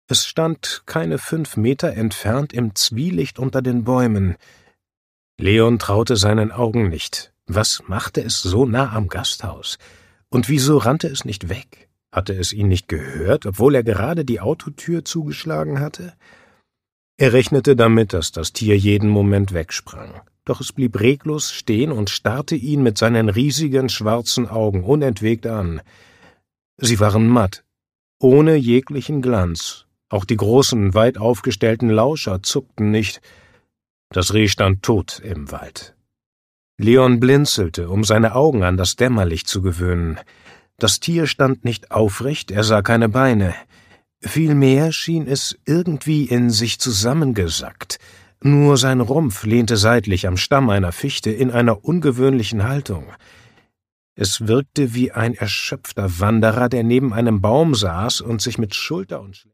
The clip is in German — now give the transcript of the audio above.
Es stand keine 5 Meter entfernt im Zwielicht unter den Bäumen. Leon traute seinen Augen nicht. Was machte es so nah am Gasthaus? Und wieso rannte es nicht weg? Hatte es ihn nicht gehört, obwohl er gerade die Autotür zugeschlagen hatte? Er rechnete damit, dass das Tier jeden Moment wegsprang. Doch es blieb reglos stehen und starrte ihn mit seinen riesigen schwarzen Augen unentwegt an. Sie waren matt, ohne jeglichen Glanz. Auch die großen, weit aufgestellten Lauscher zuckten nicht. Das Reh stand tot im Wald. Leon blinzelte, um seine Augen an das Dämmerlicht zu gewöhnen. Das Tier stand nicht aufrecht, er sah keine Beine. Vielmehr schien es irgendwie in sich zusammengesackt. Nur sein Rumpf lehnte seitlich am Stamm einer Fichte in einer ungewöhnlichen Haltung. Es wirkte wie ein erschöpfter Wanderer, der neben einem Baum saß und sich mit Schulter und